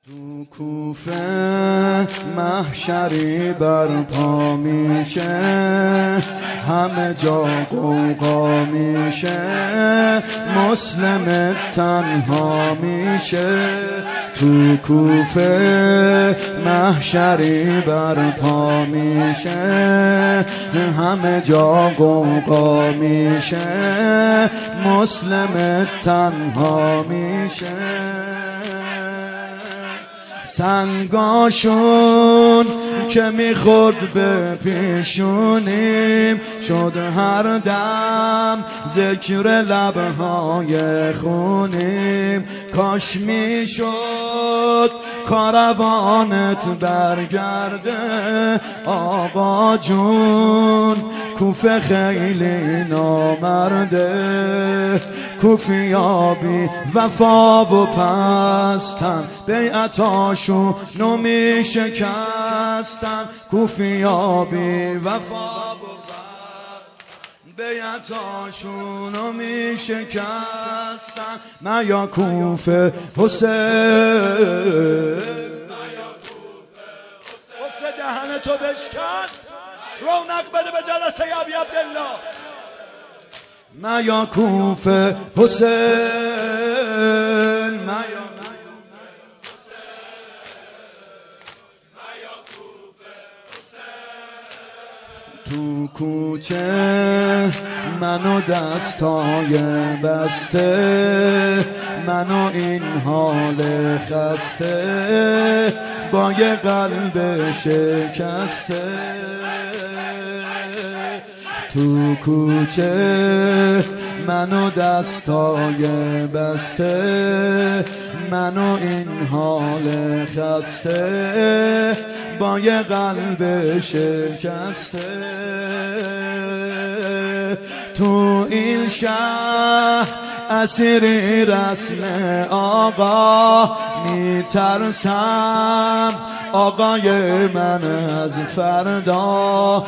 تو کوفه محشری برپا میشه، همه جا غوغا میشه، مسلم تنها میشه. تو کوفه محشری برپا میشه، همه جا غوغا میشه، مسلم تنها میشه. سنگاشون که میخورد به پیشونیم، شد هر دم ذکر لبهای خونیم. کاش میشد کاروانت برگرده آقا جون، کوفه خیلی نامرده. کوفیابی وفا و پستن، بیعتاشو نمی شکستن. کوفیابی وفا و پستن، بیعتاشو نمی شکستن. میا کوفه حسین، گفت دهن تو بشکن، رونق بده به جلسه ابی عبدالله. میا کوفه حسین، میا تو کوچه منو دستای بسته، منو این حال خسته، با یه قلب شکسته. تو کوچه منو دستای بسته، منو این حال خسته، با یه قلب شکسته. تو این شهر اسیری رسم آقا، میترسم آقای من از فردا،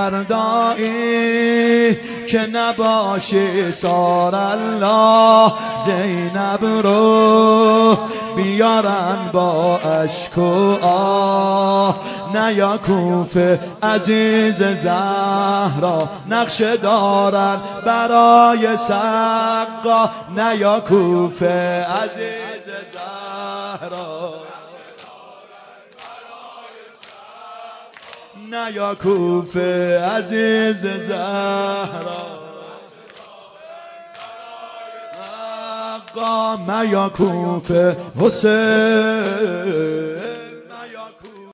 فردایی که نباشی سار الله. زینب رو بیارن با اشک و آه، نیا کوفه عزیز زهرا، نقشه دارن برای سقا. نیا کوفه عزیز زهرا، نیا کوفه عزیز زهرا. آقا میا کوفه حسین،